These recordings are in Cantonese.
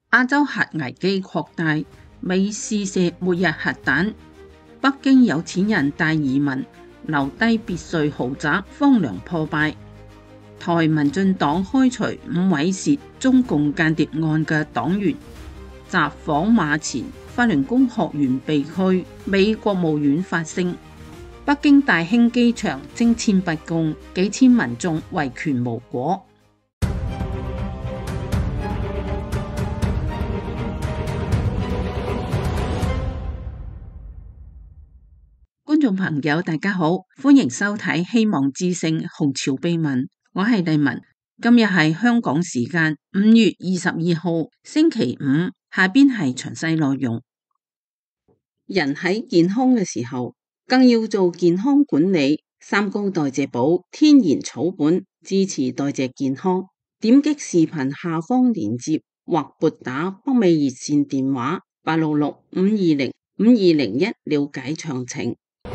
亞洲核危機擴大，美試射末日核彈。北京有錢人大移民，留低別墅豪宅，荒涼破敗。台民進黨開除5位涉中共間諜案嘅黨員。襲訪馬前法輪功學員被拘，美國務院發聲。北京大興機場徵簽不公，幾千民眾維權無果。觀眾朋友大家好，歡迎收睇希望之聲紅潮秘聞，我係麗文。今日係香港時間5月22號星期五，下邊係詳細內容。人喺健康嘅時候，更要做健康管理。三高代謝寶天然草本，支持代謝健康。點擊視頻下方鏈接或撥打北美熱線電話866-520-5201了解詳情。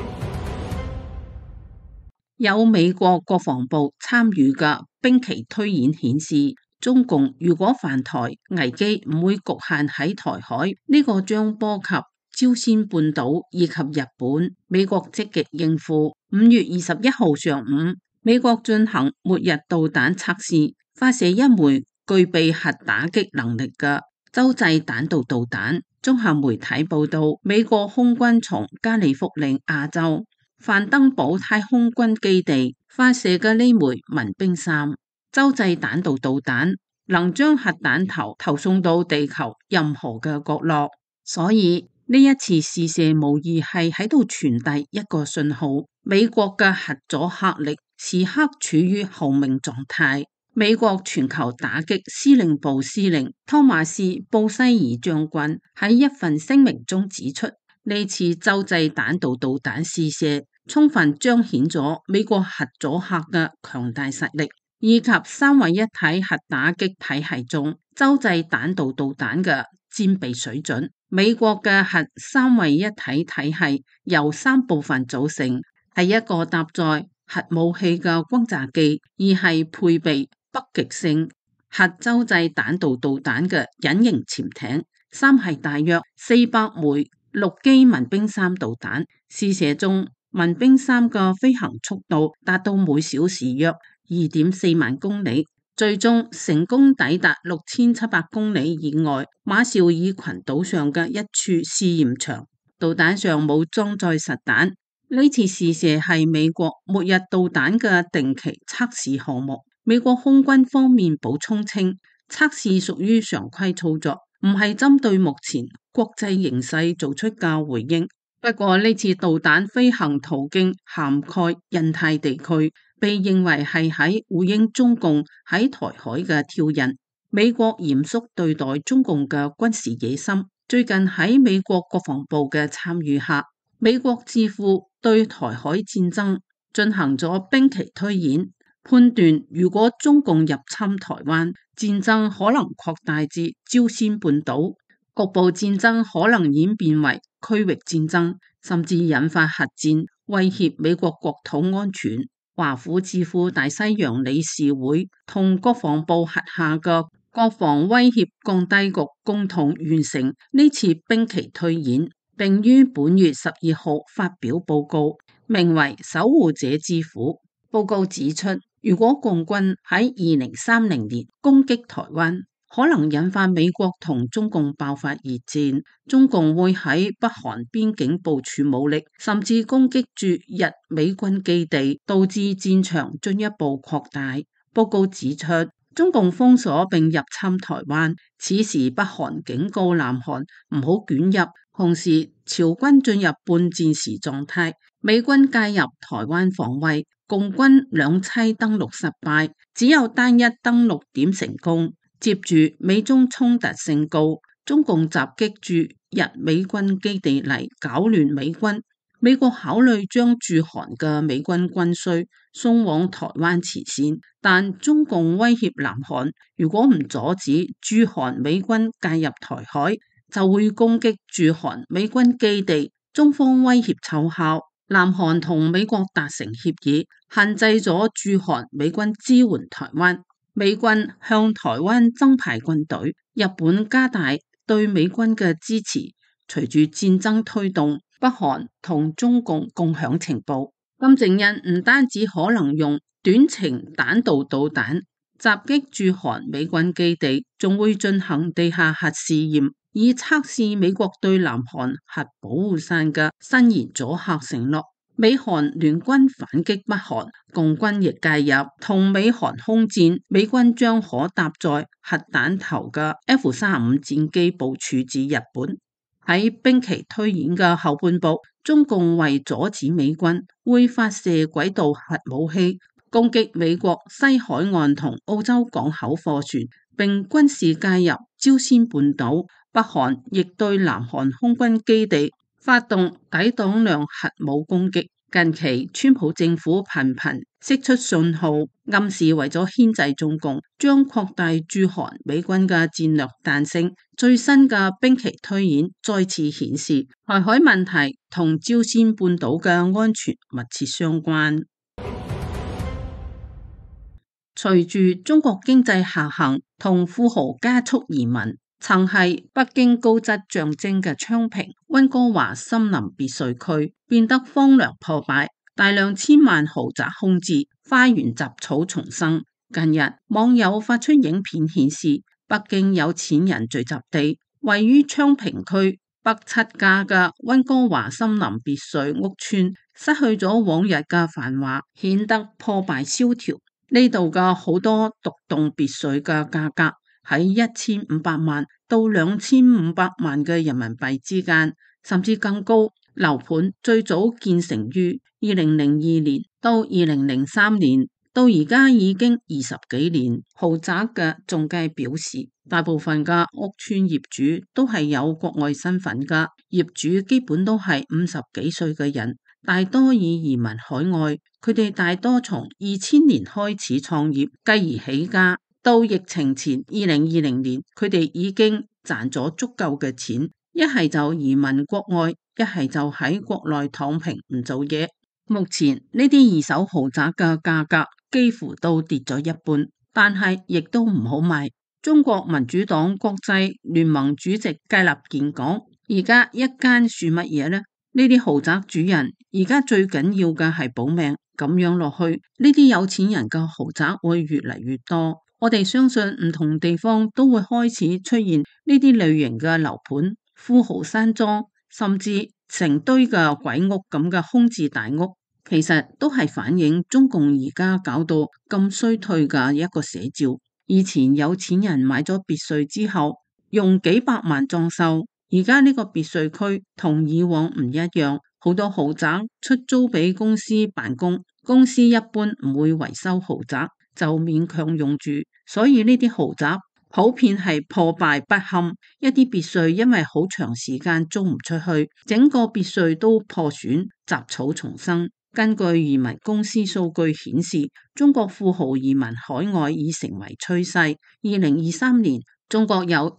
有美國國防部參與嘅兵棋推演顯示，中共如果犯台，危機唔會局限喺台海，呢個將波及朝鮮半島以及日本。美國積極應付。5月21號上午，美國進行末日導彈測試，發射一枚具備核打擊能力嘅洲際彈道導彈。綜合媒體報道，美國空軍從加利福尼亞州范登堡太空軍基地發射嘅呢枚民兵3洲際彈道導彈，能將核彈頭投送到地球任何嘅角落。所以呢一次試射無疑係喺度傳遞一個信號，美國嘅核阻嚇力時刻處於候命狀態。美國全球打擊司令部司令湯馬斯布西爾將軍喺一份聲明中指出，呢次洲際彈道導彈試射充分彰顯咗美國核阻嚇嘅強大實力，以及三位一體核打擊體系中洲際彈道導彈嘅戰備水準。美國嘅核三位一體體系由3部分組成，係一個搭載核武器嘅轟炸機，二係配備北極星核洲際彈道導彈嘅隱形潛艇，三係大約400枚陸基民兵3導彈。試射中，民兵3嘅飛行速度達到每小時約2.4萬公里，最終成功抵達6700公里以外馬紹爾群島上嘅一處試驗場。導彈上冇裝載實彈。呢次試射係美國末日導彈嘅定期測試項目。美國空軍方面補充稱，測試屬於常規操作，唔係針對目前國際形勢做出嘅回應。不過呢次導彈飛行途徑涵蓋印太地區，被認為係喺回應中共喺台海嘅挑釁。美國嚴肅對待中共嘅軍事野心。最近喺美國國防部嘅參與下，美國智庫對台海戰爭進行咗兵棋推演，判斷如果中共入侵台灣，戰爭可能擴大至朝鮮半島，局部戰爭可能演變為區域戰爭，甚至引發核戰，威脅美國國土安全。華府智庫大西洋理事會同國防部轄下嘅國防威脅降低局共同完成呢次兵棋推演，並於本月12號發表報告，名為《守護者之虎》。報告指出，如果共軍喺2030年攻擊台灣，可能引發美國同中共爆發熱戰，中共會喺北韓邊境部署武力，甚至攻擊駐日美軍基地，導致戰場進一步擴大。報告指出，中共封鎖並入侵台灣，此時北韓警告南韓唔好捲入，同時朝軍進入半戰時狀態，美軍介入台灣防衛，共軍2棲登陸失敗，只有單一登陸點成功。接住美中衝突升高，中共襲擊駐日美軍基地嚟搞亂美軍。美國考慮將駐韓嘅美軍軍需送往台灣前線，但中共威脅南韓，如果唔阻止駐韓美軍介入台海，就會攻擊駐韓美軍基地。中方威脅奏效，南韓同美國達成協議，限制咗駐韓美軍支援台灣。美軍向台灣增派軍隊， 日本加大對美軍嘅支持，隨住戰爭推動，北韓同中共共享情報。金正恩唔單止可能用短程彈道導彈襲擊駐韓美軍基地，仲會進行地下核試驗，以測試美國對南韓核保護傘嘅伸延阻嚇承諾。美韓聯軍反擊北韓，共軍亦介入，同美韓空戰，美軍將可搭載核彈頭嘅 F-35戰機部署至日本。喺兵棋推演嘅後半部，中共為阻止美軍會發射軌道核武器，攻擊美國西海岸同澳洲港口貨船，並軍事介入朝鮮半島。北韓亦對南韓空軍基地發動抵擋量核武攻擊。近期川普政府頻頻釋出信號，暗示為咗牽制中共，將擴大駐韓美軍嘅戰略彈性。最新嘅兵棋推演再次顯示，台海問題同朝鮮半島嘅安全密切相關。隨住中國經濟下行同富豪加速移民，曾係北京高質象徵嘅昌平溫哥華森林別墅區變得荒涼破敗，大量千萬豪宅空置，花園雜草叢生。近日網友發出影片顯示，北京有錢人聚集地位於昌平區北7家嘅溫哥華森林別墅屋村失去咗往日嘅繁華，顯得破敗蕭條。呢度嘅好多獨棟別墅嘅價格喺1500萬到2500萬嘅人民幣之間，甚至更高。樓盤最早建成於2002年到2003年，到而家已經20幾年。豪宅嘅中介表示，大部分嘅屋邨業主都係有國外身份嘅，業主基本都係50幾歲嘅人，大多已移民海外。佢哋大多從2000年開始創業，繼而起家。到疫情前2020年，佢哋已經賺咗足夠嘅錢，一係就移民國外，一係就喺國內躺平唔做嘢。目前呢啲二手豪宅嘅價格幾乎都跌咗一半，但係亦都唔好賣。中國民主黨國際聯盟主席芥立健講：而家一間算乜嘢呢？呢啲豪宅主人而家最緊要嘅係保命，咁樣落去，呢啲有錢人嘅豪宅會越嚟越多。我哋相信唔同地方都會開始出現呢啲類型嘅樓盤，富豪山莊，甚至成堆嘅鬼屋咁嘅空置大屋，其實都係反映中共而家搞到咁衰退嘅一個寫照。以前有錢人買咗別墅之後，用幾百萬裝修，而家呢個別墅區同以往唔一樣，好多豪宅出租俾公司辦公，公司一般唔會維修豪宅，就勉強用住，所以呢啲豪宅普遍係破敗不堪。一啲別墅因為好長時間租唔出去，整個別墅都破損，雜草叢生。根據移民公司數據顯示，中國富豪移民海外已成為趨勢。2023年，中國有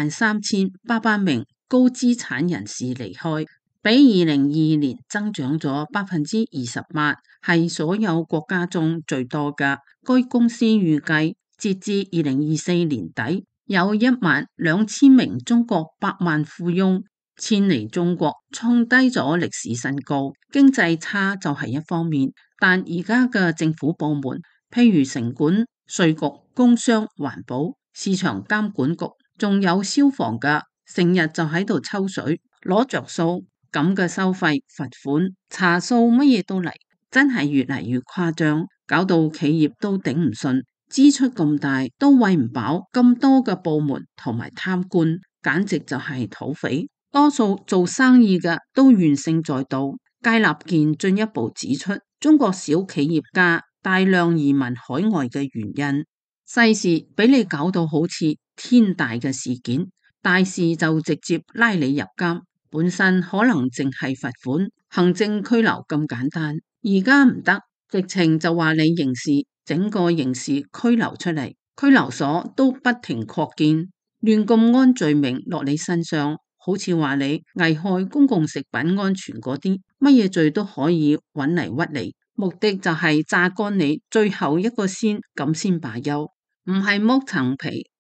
13800名高資產人士離開，比2022年增長咗28%，係所有國家中最多嘅。該公司預計，截至2024年底，有12000名中國百萬富翁遷離中國，創低咗歷史新高。經濟差就係一方面，但而家嘅政府部門，譬如城管、稅局、工商、環保、市場監管局，仲有消防嘅，成日就喺度抽水攞着數，咁嘅收費、罰款、查數乜嘢都嚟，真係越嚟越誇張，搞到企業都頂唔順，支出咁大都餵唔飽咁多嘅部門同埋貪官，簡直就係土匪。多數做生意嘅都怨聲載道。芥立健進一步指出，中國小企業家大量移民海外嘅原因，細事俾你搞到好似天大嘅事件，大事就直接拉你入監，本身可能淨係罰款、行政拘留咁簡單，而家唔得，直情就話你刑事，整個刑事拘留出嚟，拘留所都不停擴建，亂咁安罪名落你身上，好似話你危害公共食品安全嗰啲，乜嘢罪都可以揾嚟屈你，目的就係榨乾你最後一個先，咁先罷休，唔係剝層皮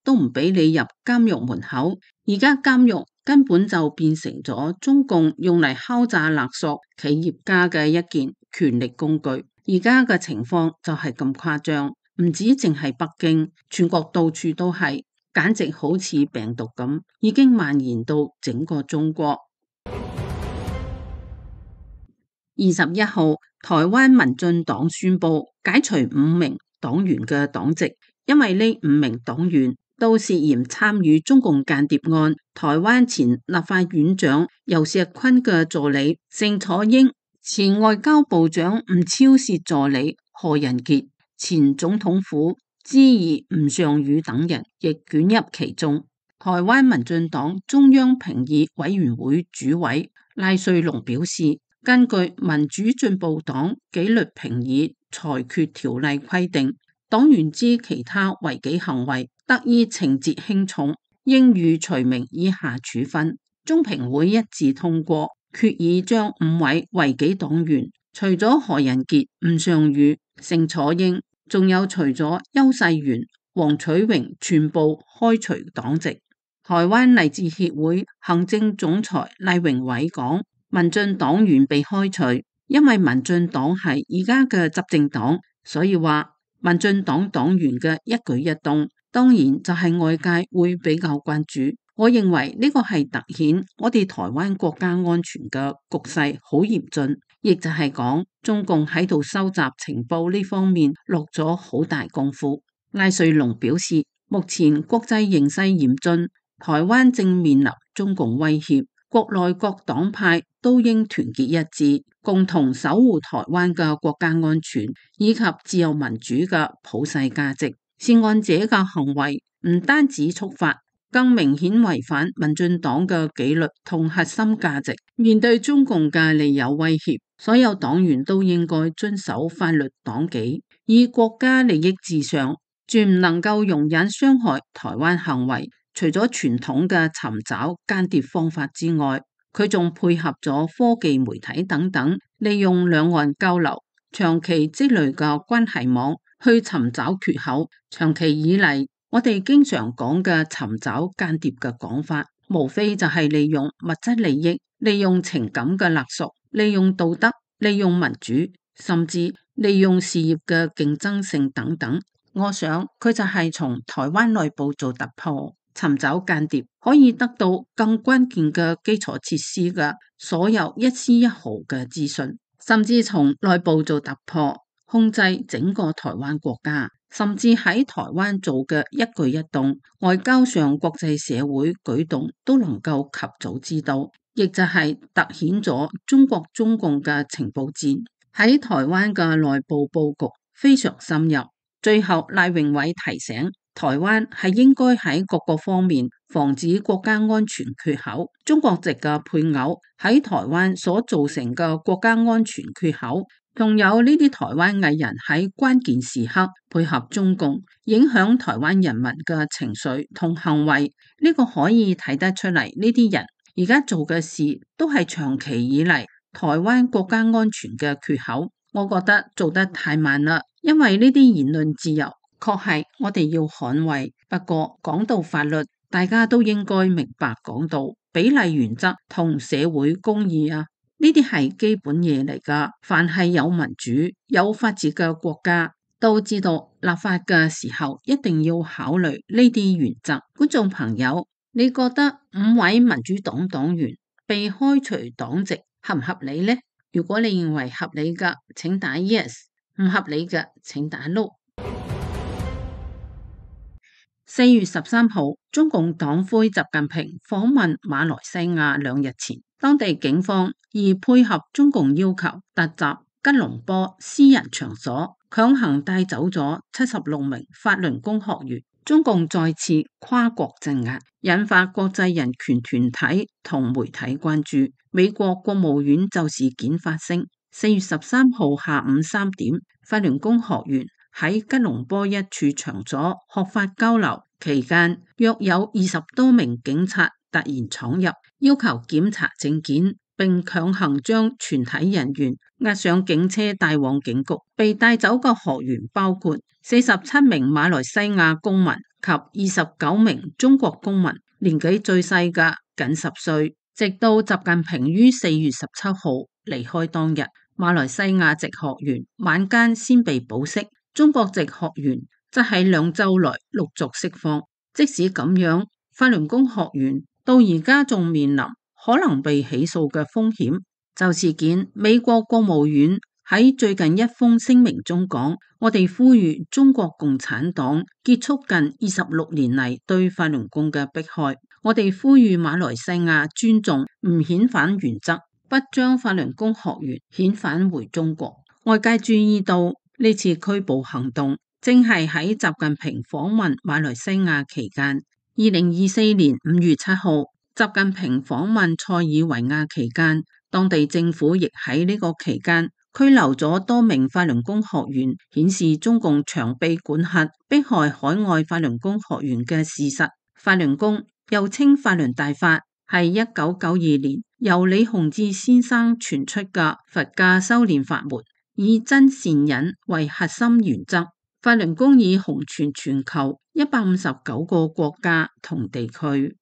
都唔俾你入監獄門口。而家監獄根本就變成咗中共用嚟敲詐勒索企業家嘅一件權力工具。而家嘅情況就係咁誇張，唔止淨係北京，全國到處都係，簡直好似病毒咁，已經蔓延到整個中國。21號，台灣民進黨宣布解除5名黨員嘅黨籍，因為呢5名黨員都涉嫌參與中共間諜案。台灣前立法院長游錫堃嘅助理盛楚英、前外交部長吳釗燮助理何仁傑、前總統府之兒吳尚宇等人亦捲入其中。台灣民進黨中央評議委員會主委賴瑞隆表示，根據民主進步黨紀律評議裁決條例規定，黨員之其他違紀行為得依情節輕重，應予除名以下處分。中評會一致通過決議，將5位違紀黨員，除咗何仁傑、吳尚宇、盛楚英，仲有除咗邱世元、黃取榮，全部開除黨籍。台灣勵志協會行政總裁賴榮偉講，民進黨員被開除，因為民進黨係而家嘅執政黨，所以話民進黨黨員嘅一舉一動，當然就係外界會比較關注。我認為呢個係凸顯我哋台灣國家安全嘅局勢好嚴峻，亦就係講中共喺度收集情報呢方面落咗好大功夫。賴瑞隆表示，目前國際形勢嚴峻，台灣正面臨中共威脅，國內各黨派都應團結一致，共同守護台灣嘅國家安全以及自由民主嘅普世價值。涉案者嘅行為唔單止觸發，更明顯違反民進黨嘅紀律同核心價值。面對中共嘅利誘威脅，所有黨員都應該遵守法律黨紀，以國家利益至上，絕唔能夠容忍傷害台灣行為。除咗傳統嘅尋找間諜方法之外，佢仲配合咗科技媒體等等，利用兩岸交流長期積累嘅關係網去尋找缺口。長期以嚟，我哋經常講嘅尋找間諜嘅講法，無非就係利用物質利益、利用情感嘅勒索、利用道德、利用民主，甚至利用事業嘅競爭性等等。我想佢就係從台灣內部做突破，尋找間諜可以得到更關鍵嘅基礎設施嘅所有一絲一毫嘅資訊，甚至從內部做突破，控制整個台灣國家，甚至喺台灣做嘅一舉一動，外交上國際社會舉動都能夠及早知道，亦就係凸顯咗中國中共嘅情報戰喺台灣嘅內部佈局非常深入。最後，賴榮偉提醒，台灣係應該喺各個方面防止國家安全缺口。中國籍嘅配偶喺台灣所造成嘅國家安全缺口，仲有呢啲台灣藝人喺關鍵時刻配合中共，影響台灣人民嘅情緒同行為，呢個可以睇得出嚟。呢啲人而家做嘅事都係長期以嚟台灣國家安全嘅缺口。我覺得做得太慢啦，因為呢啲言論自由確係我哋要捍衛。不過講到法律，大家都應該明白，講到比例原則同社會公義啊，呢啲係基本嘢嚟㗎。凡係有民主、有法治嘅國家，都知道立法嘅時候一定要考慮呢啲原則。觀眾朋友，你覺得5位民主黨黨員被開除黨籍合唔合理呢？如果你認為合理嘅，請打 yes； 唔合理嘅，請打 no。4月13號，中共黨魁習近平訪問馬來西亞2日前，當地警方以配合中共要求，突襲吉隆坡私人場所，強行帶走咗76名法輪功學員。中共再次跨國鎮壓，引發國際人權團體同媒體關注。美國國務院就事件發聲。4月13號下午3點，法輪功學員喺吉隆坡一處場所學法交流期間，約有20多名警察突然闖入，要求檢查證件，並強行將全體人員押上警車帶往警局。被帶走嘅學員包括47名馬來西亞公民及29名中國公民，年紀最細嘅僅10歲。直到習近平於4月17號離開當日，馬來西亞籍學員晚間先被保釋，中國籍學員則喺2週內陸續釋放。即使咁樣，法輪功學員到而家仲面臨可能被起訴嘅風險。就事件，美國國務院喺最近一封聲明中講，我哋呼籲中國共產黨結束近26年嚟對法輪功嘅迫害。我哋呼籲馬來西亞尊重唔遣返原則，不將法輪功學員遣返回中國。外界注意到呢次拘捕行動正係喺習近平訪問馬來西亞期間。2024年5月7號，習近平訪問塞爾維亞期間，當地政府亦喺呢個期間拘留咗多名法輪功學員，顯示中共長臂管轄、迫害海外法輪功學員嘅事實。法輪功又稱法輪大法，係1992年由李洪志先生傳出嘅佛教修煉法門，以真善忍為核心原則。法輪功已紅傳全球159個國家同地區。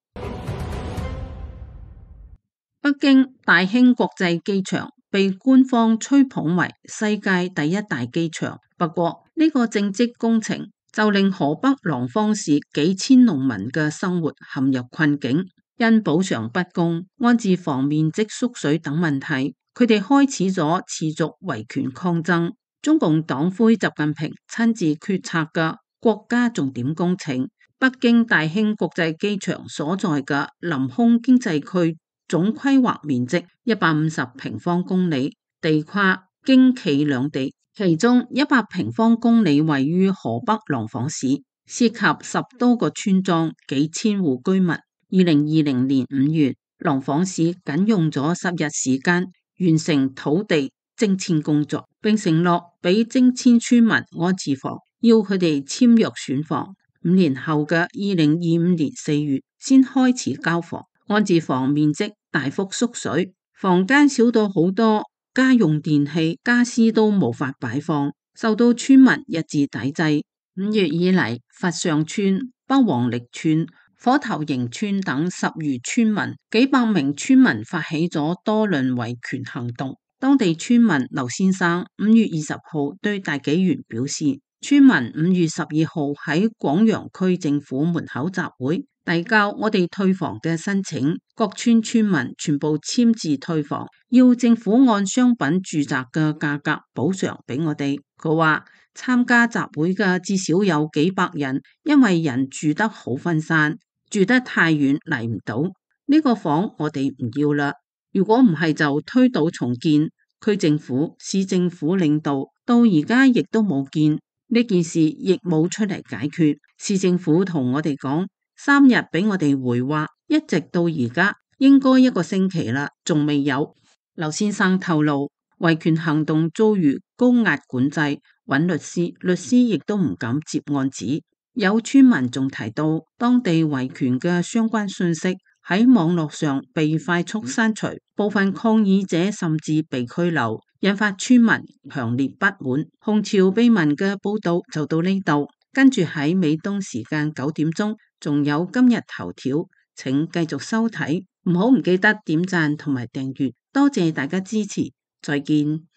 北京大興國際機場被官方吹捧為世界第一大機場，不過呢個政績工程就令河北廊坊市幾千農民嘅生活陷入困境，因補償不公、安置房面積縮水等問題，佢哋開始咗持續維權抗爭。中共黨魁習近平親自決策嘅國家重點工程北京大興國際機場所在嘅臨空經濟區總規劃面積150平方公里，地跨京冀兩地。其中100平方公里位於河北廊坊市，涉及10多個村莊、幾千戶居民。2020年5月，廊坊市僅用咗10日時間完成土地徵遷工作，並承諾俾徵遷村民安置房，要佢哋簽約選房。5年後嘅2025年4月先開始交房，安置房面積大幅縮水，房間少到好多。家用電器、家私都無法擺放，受到村民一致抵制。5月以嚟，佛上村、北黃瀝村、火頭營村等10餘村民，幾百名村民發起咗多輪維權行動。當地村民劉先生5月20號對大紀元表示，村民5月12號喺廣陽區政府門口集會，遞交我哋退房嘅申請，各村村民全部簽字退房，要政府按商品住宅嘅價格補償俾我哋。佢話參加集會嘅至少有幾百人，因為人住得好分散，住得太遠嚟唔到，呢個房我哋唔要啦。如果唔係就推倒重建。區政府、市政府領導到而家亦都冇見呢件事，亦冇出嚟解決。市政府同我哋講3日俾我哋回話，一直到而家應該1個星期啦，仲未有。劉先生透露，維權行動遭遇高壓管制，揾律師，律師亦都唔敢接案子。有村民仲提到，當地維權嘅相關信息喺網絡上被快速刪除，部分抗議者甚至被拘留，引發村民強烈不滿。紅潮秘聞嘅報道就到呢度，跟住喺美東時間9點鐘，仲有今日頭條，請繼續收睇，唔記得點讚同埋訂閱，多謝大家支持，再見。